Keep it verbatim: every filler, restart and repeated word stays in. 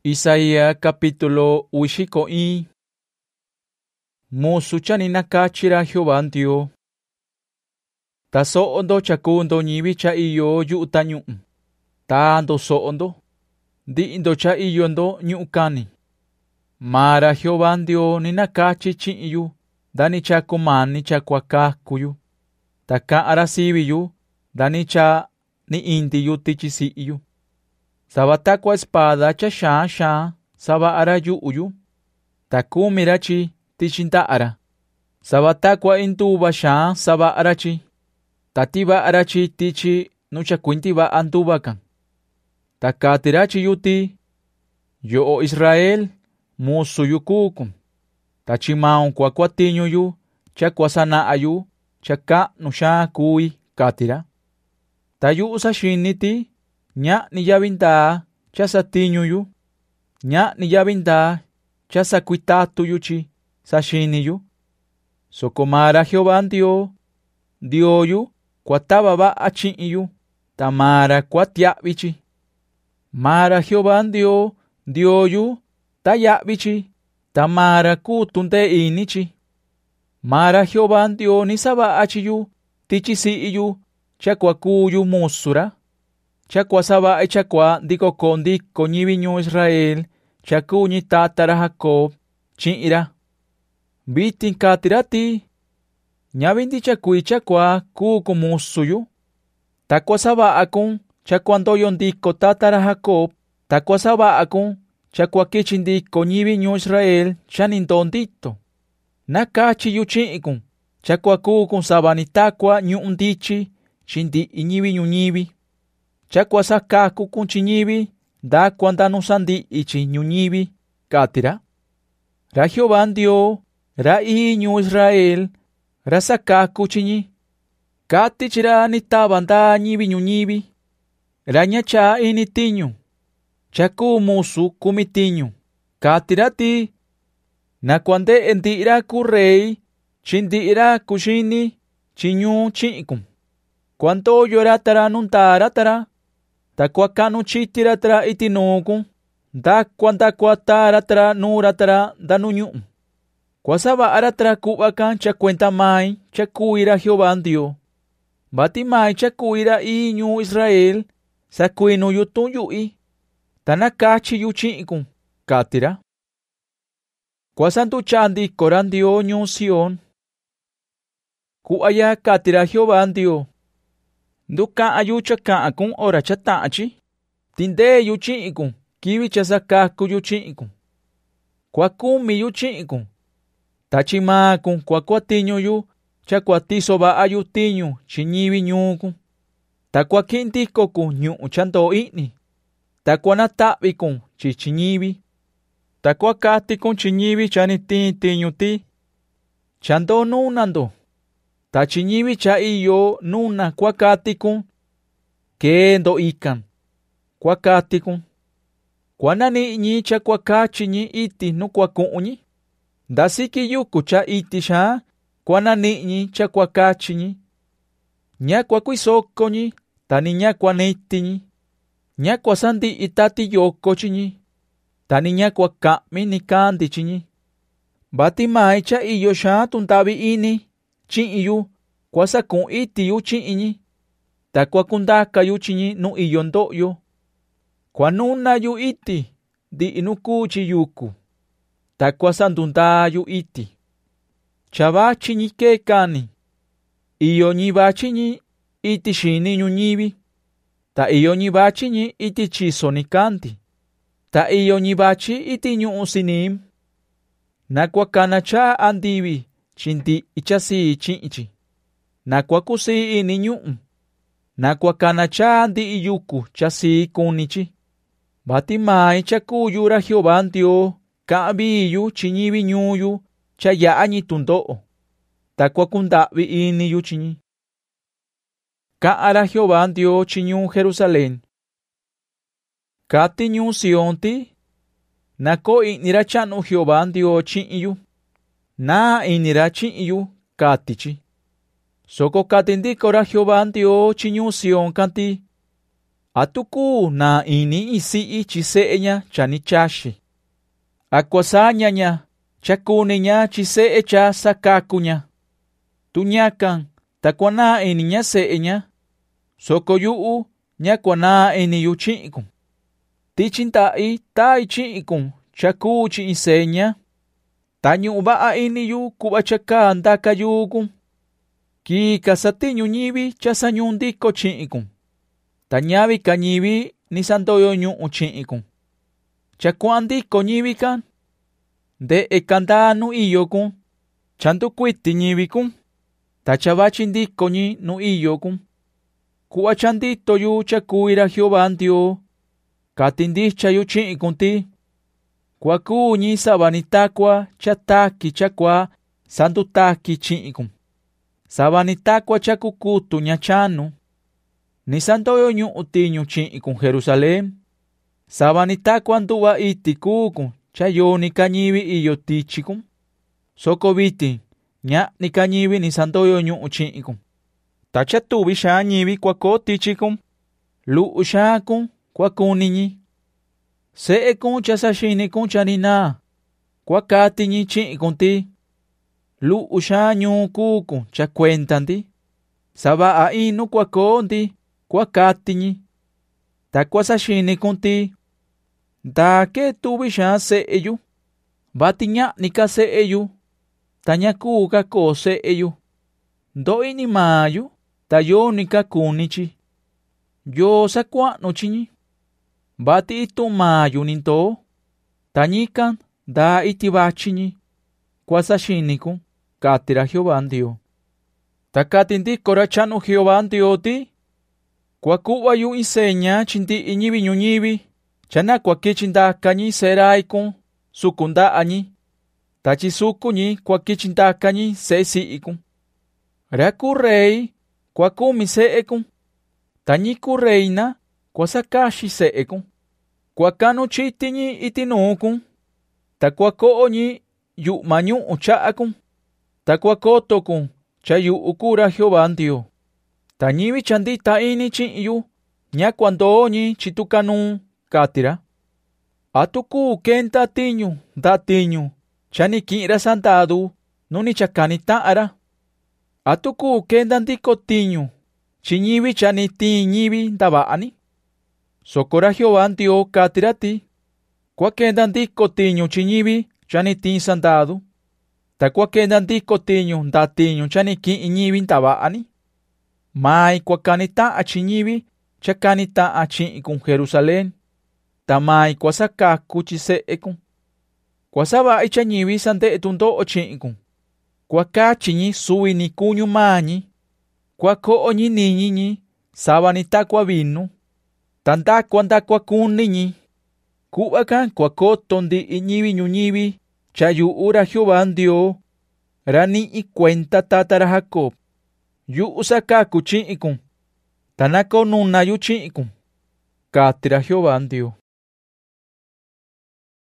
Isaías capítulo uxiko i. Musu chani nakachira Jehová Dios. Ta so'ondo chakundo ñivi cha iyo yu'ta ñu'u. Tando so'ondo. Ndi'indo cha iyondo ñu'u kani. Mara Jehová Dios ni nakachi chi'yu. Dani cha kumani cha kwakakuyu. Ta ka'ara siviyu. Dani cha ni indiyu tichisi'yu. Sabatakwa espada cha sha sha saba'ara yu'uyu. Takumira chi tichinta'ara. Sabatakwa intuba sha saba'ara chi. Tatiba'ara chi tichi nuchakuintiba antubakan. Takatira chi yuti. Yo Israel musu yukukum. Tachimaun kwa kwatiño yu. Cha kwasana'ayu. Cha ka nusha kui katira. Tayu usashiniti. Nya ni yabinda cha satiño yu. Nya ni yabinda cha sakuitatu yu chi sashini yu. Sokomara Jehová Dios. Dios yu kwataba ba achi yu. Tamara kwatiabichi. Mara Jehová Dios. Dios yu tayabichi. Tamara kutunde inichi. Mara Jehová Dios ni saba achi yu. Tichisi yu. Chakwaku yu musura. Chakwa saba e chakwa diko kondi konyibi nyu Israel. Chaku ni tatara Jacob. Chinira. Bitin katirati. Nyabindi chakui chakwa kuku musuyu. Takwa saba akun. Chakwa ndoyon diko tatara Jacob. Takwa saba akun. Chakwa kichindi konyibi nyu Israel. Chanindondito. Nakachi yu chinkun. Chakwa kuku saba ni takwa nyu undichi. Chindi inyibi nyu nyibi. Chakwa sakaku kunchiñibi, da cuanda nusandi ichi ñuñibi, katira. Ra Jehová Dios, ra iñu Israel, ra sakaku chiñi. Kati chira ni tabanda ñibi ñuñibi. Ra ñacha ini tiñu. Chaku musu kumitiñu. Katirati. Na cuande endira ku rey, chindira kushini, chiñu chikum. Cuanto lloratara nuntaratara. Takwakanu chitiratara itinukun. Da kwanta kwataratara nuratara danuñu. Kwasaba aratara kubakan cha cuenta mai cha kuira Jehová Dios. Bati mai cha kuira iñu Israel. Sakuinu yutun yui. Tanakachi yuchinkun. Katira. Kwasantu chandi koran Dios ñu Sion. Kuaya katira Jehová Dios. Nduka ayucha ka akun ora chata achi. Tinde yuchi ikun. Kiwi chasakaku yuchi ikun. Kwakumi yuchi ikun. Tachima kun kwakwatiño yu. Chakwatiso ba ayutiño. Chiniwi nyukun. Takwakinti koku nyu chanto ini. Takwanatabi kun chichiniwi. Takwakati kun chiniwi chaniti tiño ti. Chanto nunando. Tachiniwi cha iyo nuna kwakatikun. Kendo ikan. Kwakatikun. Kwanani ñi cha kwakachi ñi iti nu kwakuñi. Dasiki yuku cha iti sha. Kwanani ñi cha kwakachi ñi. Nya kwakuisoko ñi. Tani nya kwaniti ñi. Nya kwasandi itati yoko chi ñi. Tani nya kwakami ni kandi chi ñi. Bati mai cha iyo sha tuntabi ini. Chi'iyu, kwasakun itiyu chi'iñi. Takwakundaka yu chiñi nu iyondo'yo. Kwanuna yu iti, di inukuchi yuku. Takwasandunda yu iti. Chaba chiñi kekani. Iyo ñiba chiñi iti shini ñuñibi. Ta iyo ñiba chiñi iti chiso ni kanti. Ta iyo ñibachi iti ñu'u sinim. Nakwakana cha andibi. Chinti ichasi chinchi. Nakwakusi ini ñu'u. Nakwakana cha andi iyuku chasi kunichi. Bati mai chakuyu ra Jehová Dios. Ka'biyu chiñibi ñuyu. Chayañi tundo'o. Takwakundabi ini yu chiñi. Ka'ara Jehová Dios chiñu Jerusalén. Kati ñu Sionti. Nako inira chanu Jehová Dios chiñiyu. Na inira chi'yu katichi. Soko katindikora Jehová Dios chiñu Sion kanti. Atuku na ini isi chise'eña chanichashi. Akuasañaña chakuniña chise'e cha sakakuña. Tuñakan takuana iniña se'eña. Sokoyu'u ñakuana iniyu chi'ikun. Tichinta'i tai chi'ikun chaku chi'iseña. Tañu ba'a iniyu kuba chaka ndakayukun. Kika satiñu ñivi chasanyundiko chi'ikun. Tañavi kañivi nisandoyo ñu'u chi'ikun. Chakuandiko ñivi kan. Nde'e kanda nu iyokun. Chandukuiti ñivi kun. Tachavachindiko ñi nu iyokun. Kuwa chandito yu chakuira Jehová Dios. Katindicha yu chi'ikun ti. Kuaku ñi sabanitakwa chataki chakwa sandutaki chi'ikun. Sabanitakwa chakukutu ñachanu. Nisandoyo ñu'u tiñu chi'ikun Jerusalén. Sabanitakwa nduwa iti kukun chayoni kañivi iyo tichikun. Soko viti ña ni kañivi nisandoyo ñu'u chi'ikun. Tachatuvi xa ñivi kuako tichikun. Lu'u xakun kuakuniñi. Se'ekun chasashinikun chanina. Kuakatiñi chi'ikun ti. Lu'u xa ñuu kukun chakuentanti. Saba'a inu kuako ndi kuakatiñi. Takuasashinikun ti. Ndake tuvi xa se'eyu. Batiña nika se'eyu. Tañaku kako se'eyu. Ndoi ni mayu. Tayo nika kunichi. Yo sakua'nu chiñi. Bati itu mayu ninto. Tañikan da itibachiñi. Kuasashinikun. Katira Jehová Dios. Takatindikora chanu Jehová Dios ti. Kuakuwa yu iseña chindi iñivi ñuñivi. Chana kuakichindaakañi seraikun. Sukundaañi. Tachisukuñi kuakichindaakañi sesiikun. Raku rey. Kuakumi seekun. Tañiku reina. Kuasakashi seekun. Kuakanu chitiñi itinukun. Takuako'oñi yu'mañu ucha'akun. Takuakotokun chayu ukura Jehová Dios. Tañivi chandita ini chi'yu. Ñakuandoñi chitukanu katira. Atuku kenta tiñu da tiñu. Chaniki'ra sandadu nuni chakani ta'ara. Atuku kenta ndiko tiñu. Chiñivi chaniti ñivi ndaba'ani. Sokora Jehová Dios katira ti. Kuakenda ndiko tiñu chiñivi chaniti sandadu. Takuakenda ndiko tiñu nda tiñu chaniki ñivi ndaba'ani. Mai kuakani ta'a chiñivi chakani ta'a chi'ikun Jerusalén. Tamai kuasakaku chise'ekun. Kuasaba'i chañivi sande'etu ndo'o chi'ikun. Kuakachiñi suwini kuñu mañi. Kuako'oñi niñiñi sabani takua vinu. Tandakua ndakuakuniñi. Ku'akan kuakoto ndi'i ñivi ñuñivi chayu'ura Jehová Dios. Rani'i cuenta tatara Jacob. Yu'u sakaku chi'ikun. Tanako nunayu chi'ikun. Katira Jehová Dios.